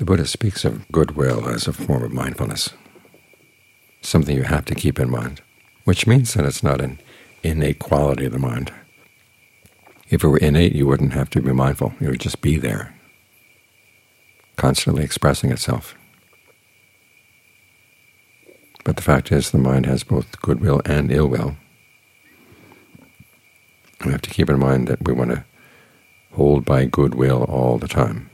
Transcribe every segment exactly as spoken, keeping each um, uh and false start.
The Buddha speaks of goodwill as a form of mindfulness, something you have to keep in mind, which means that it's not an innate quality of the mind. If it were innate, you wouldn't have to be mindful. It would just be there, constantly expressing itself. But the fact is the mind has both goodwill and ill will. We have to keep in mind that we want to hold by goodwill all the time.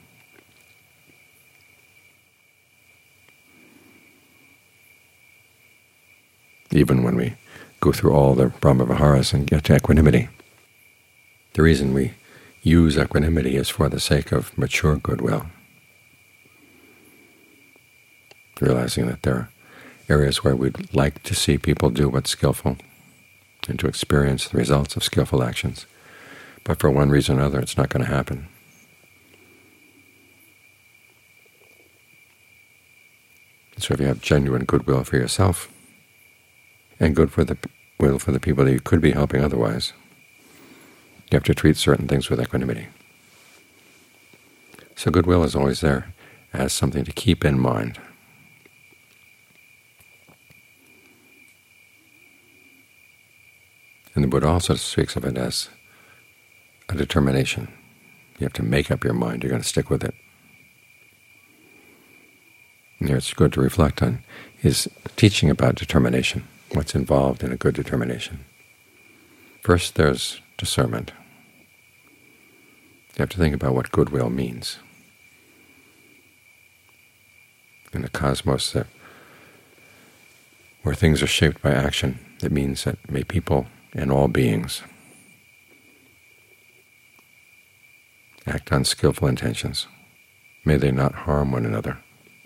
Even when we go through all the Brahma-viharas and get to equanimity. The reason we use equanimity is for the sake of mature goodwill, realizing that there are areas where we'd like to see people do what's skillful and to experience the results of skillful actions, but for one reason or another it's not going to happen. So if you have genuine goodwill for yourself and good for the will for the people that you could be helping otherwise, you have to treat certain things with equanimity. So goodwill is always there as something to keep in mind. And the Buddha also speaks of it as a determination. You have to make up your mind. You're going to stick with it. And here it's good to reflect on his teaching about determination, what's involved in a good determination. First, there's discernment. You have to think about what goodwill means. In the cosmos that, where things are shaped by action, it means that may people and all beings act on skillful intentions. May they not harm one another.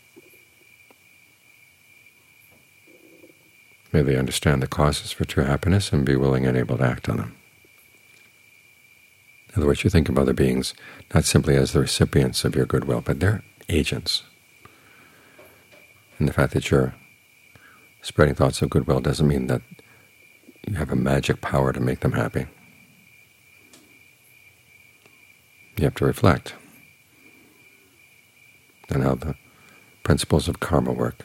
May they understand the causes for true happiness and be willing and able to act on them. In other words, you think of other beings not simply as the recipients of your goodwill, but they're agents. And the fact that you're spreading thoughts of goodwill doesn't mean that you have a magic power to make them happy. You have to reflect on how the principles of karma work.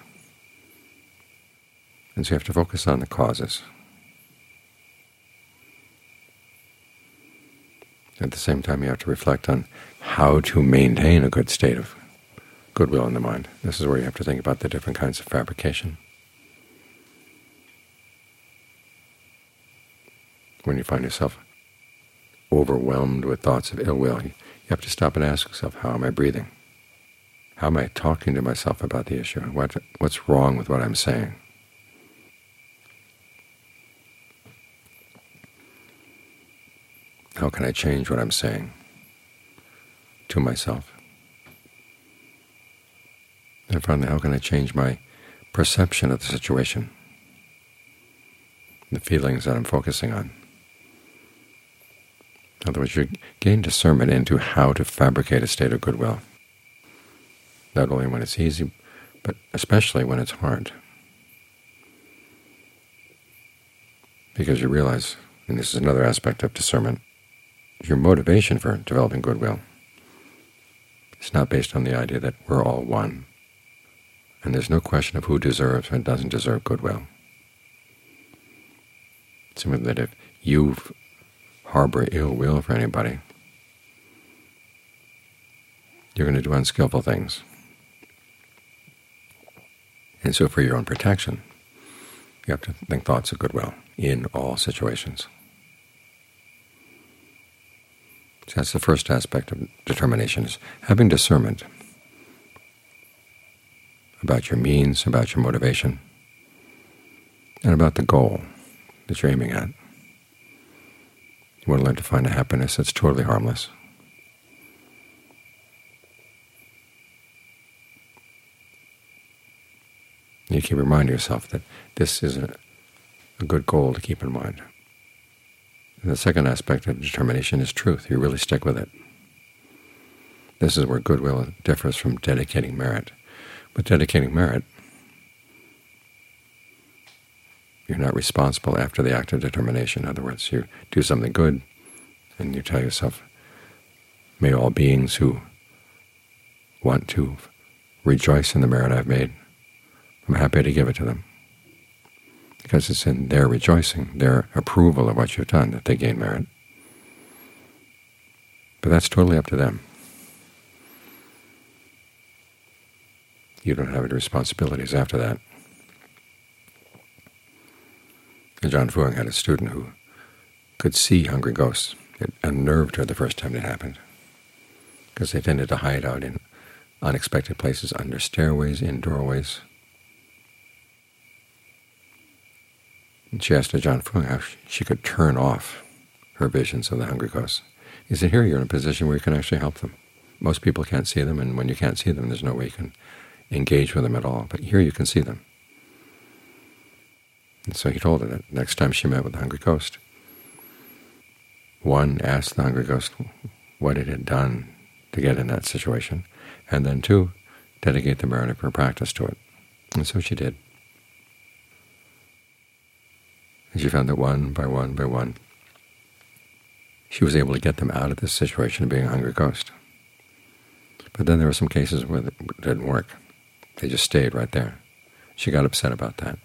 And so you have to focus on the causes. At the same time, you have to reflect on how to maintain a good state of goodwill in the mind. This is where you have to think about the different kinds of fabrication. When you find yourself overwhelmed with thoughts of ill will, you have to stop and ask yourself, how am I breathing? How am I talking to myself about the issue? What, what's wrong with what I'm saying? How can I change what I'm saying to myself? And finally, how can I change my perception of the situation, the feelings that I'm focusing on? In other words, you gain discernment into how to fabricate a state of goodwill, not only when it's easy, but especially when it's hard. Because you realize, and this is another aspect of discernment, your motivation for developing goodwill is not based on the idea that we're all one, and there's no question of who deserves and doesn't deserve goodwill. It's simply that if you harbor ill will for anybody, you're going to do unskillful things. And so for your own protection, you have to think thoughts of goodwill in all situations. So that's the first aspect of determination, is having discernment about your means, about your motivation, and about the goal that you're aiming at. You want to learn to find a happiness that's totally harmless. You keep reminding yourself that this is a, a good goal to keep in mind. And the second aspect of determination is truth. You really stick with it. This is where goodwill differs from dedicating merit. With dedicating merit, you're not responsible after the act of determination. In other words, you do something good, and you tell yourself, may all beings who want to rejoice in the merit I've made. I'm happy to give it to them, because it's in their rejoicing, their approval of what you've done, that they gain merit. But that's totally up to them. You don't have any responsibilities after that. And Ajaan Fuang had a student who could see hungry ghosts. It unnerved her the first time it happened, because they tended to hide out in unexpected places, under stairways, in doorways. And she asked Ajaan Fuang how she could turn off her visions of the hungry ghosts. He said, here you're in a position where you can actually help them. Most people can't see them, and when you can't see them, there's no way you can engage with them at all. But here you can see them. And so he told her that next time she met with the hungry ghost, one, asked the hungry ghost what it had done to get in that situation, and then two, dedicate the merit of her practice to it. And so she did. And she found that one by one by one, she was able to get them out of this situation of being a hungry ghost. But then there were some cases where it didn't work. They just stayed right there. She got upset about that.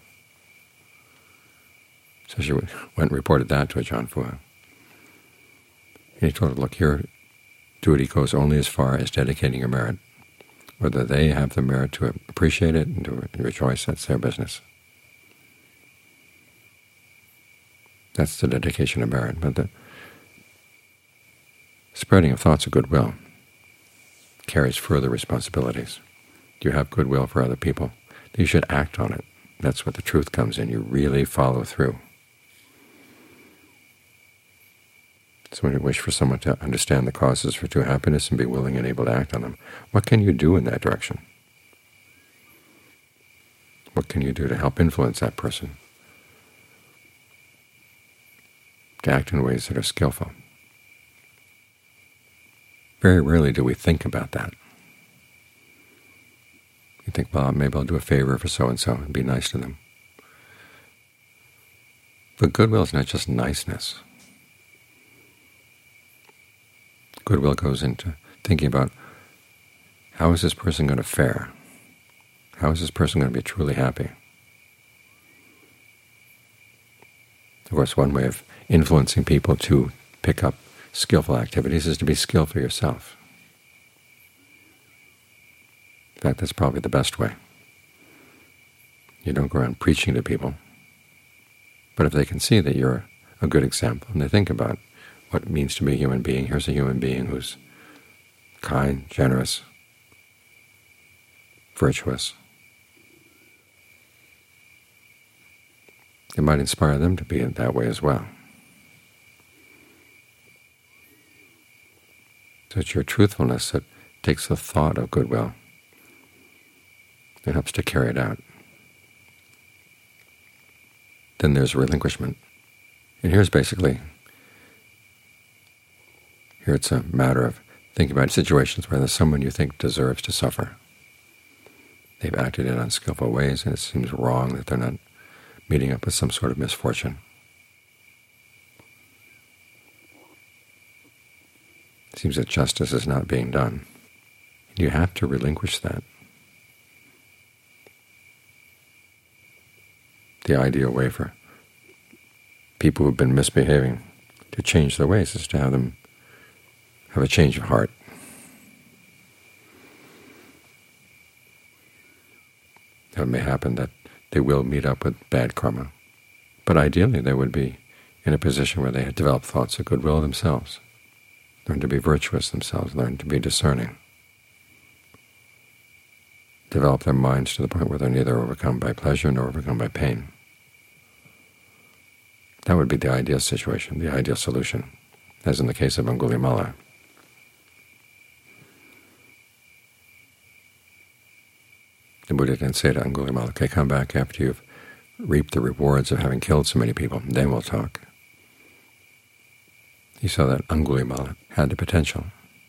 So she went and reported that to Ajaan Fuang. And he told her, look, your duty goes only as far as dedicating your merit. Whether they have the merit to appreciate it and to rejoice, that's their business. That's the dedication of merit. But the spreading of thoughts of goodwill carries further responsibilities. You have goodwill for other people. You should act on it. That's what the truth comes in. You really follow through. So when you wish for someone to understand the causes for true happiness and be willing and able to act on them, what can you do in that direction? What can you do to help influence that person to act in ways that are skillful? Very rarely do we think about that. You think, well, maybe I'll do a favor for so-and-so and be nice to them. But goodwill is not just niceness. Goodwill goes into thinking about, how is this person going to fare? How is this person going to be truly happy? Of course, one way of influencing people to pick up skillful activities is to be skillful yourself. In fact, that's probably the best way. You don't go around preaching to people, but if they can see that you're a good example and they think about what it means to be a human being, here's a human being who's kind, generous, virtuous, it might inspire them to be in that way as well. So it's your truthfulness that takes the thought of goodwill. It helps to carry it out. Then there's relinquishment. And here's basically, here it's a matter of thinking about situations where there's someone you think deserves to suffer. They've acted in unskillful ways, and it seems wrong that they're not meeting up with some sort of misfortune. It seems that justice is not being done. You have to relinquish that. The ideal way for people who have been misbehaving to change their ways is to have them have a change of heart. Now, it may happen that they will meet up with bad karma, but ideally they would be in a position where they had developed thoughts of goodwill themselves, learn to be virtuous themselves, learn to be discerning, develop their minds to the point where they're neither overcome by pleasure nor overcome by pain. That would be the ideal situation, the ideal solution, as in the case of Angulimala. The Buddha didn't say to Angulimala, okay, come back after you've reaped the rewards of having killed so many people, then we'll talk. He saw that Angulimala had the potential.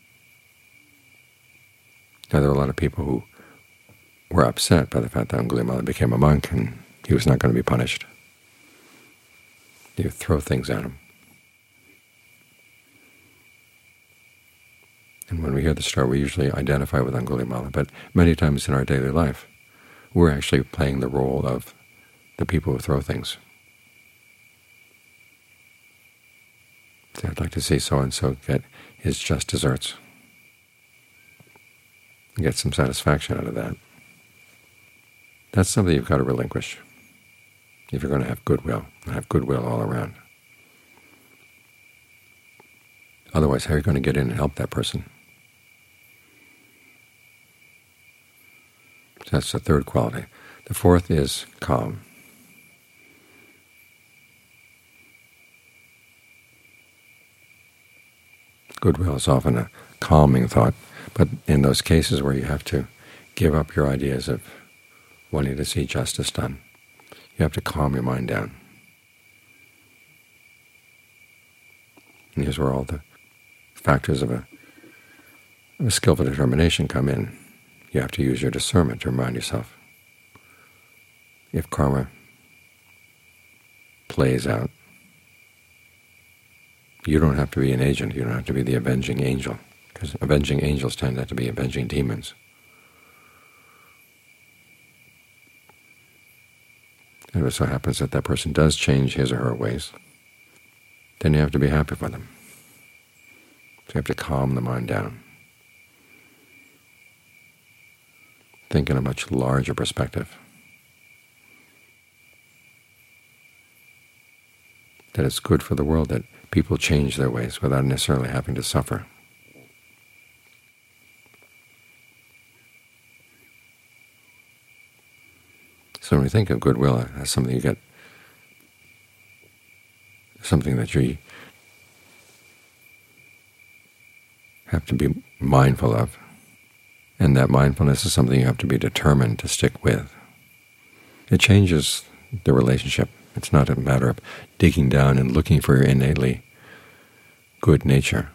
Now, there were a lot of people who were upset by the fact that Angulimala became a monk and he was not going to be punished. You throw things at him. And when we hear the story, we usually identify with Angulimala, but many times in our daily life, we're actually playing the role of the people who throw things. So I'd like to see so-and-so get his just desserts, and get some satisfaction out of that. That's something you've got to relinquish if you're going to have goodwill, and have goodwill all around. Otherwise, how are you going to get in and help that person? So that's the third quality. The fourth is calm. Goodwill is often a calming thought, but in those cases where you have to give up your ideas of wanting to see justice done, you have to calm your mind down. And here's where all the factors of a, of a skillful determination come in. You have to use your discernment to remind yourself, if karma plays out, you don't have to be an agent. You don't have to be the avenging angel, because avenging angels tend not to be avenging demons. And if it so happens that that person does change his or her ways, then you have to be happy for them. So you have to calm the mind down. Think in a much larger perspective. That it's good for the world that people change their ways without necessarily having to suffer. So when we think of goodwill as something you get, something that you have to be mindful of, and that mindfulness is something you have to be determined to stick with. It changes the relationship. It's not a matter of digging down and looking for your innately good nature.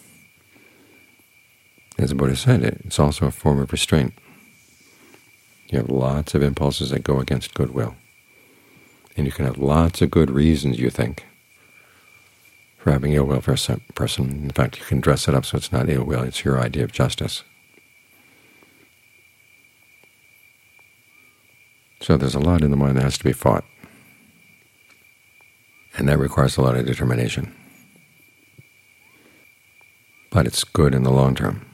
As the Buddha said, it's also a form of restraint. You have lots of impulses that go against goodwill, and you can have lots of good reasons, you think, for having ill will for a person. In fact, you can dress it up so it's not ill will, it's your idea of justice. So there's a lot in the mind that has to be fought, and that requires a lot of determination. But it's good in the long term.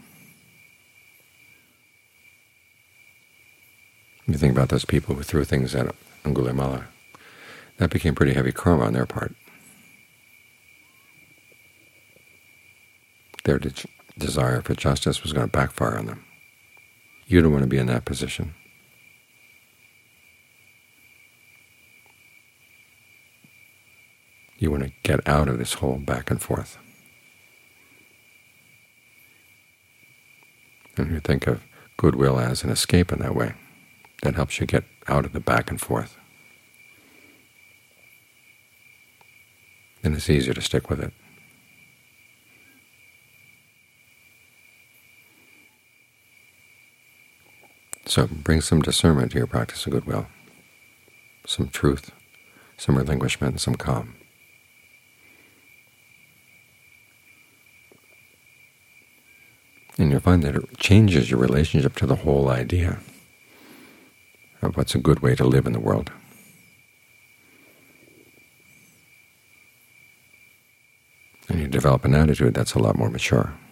You think about those people who threw things at Angulimala. That became pretty heavy karma on their part. Their de desire for justice was going to backfire on them. You don't want to be in that position. You want to get out of this whole back and forth. And you think of goodwill as an escape in that way. That helps you get out of the back and forth. Then it's easier to stick with it. So bring some discernment to your practice of goodwill, some truth, some relinquishment, and some calm. And you'll find that it changes your relationship to the whole idea of what's a good way to live in the world. And you develop an attitude that's a lot more mature.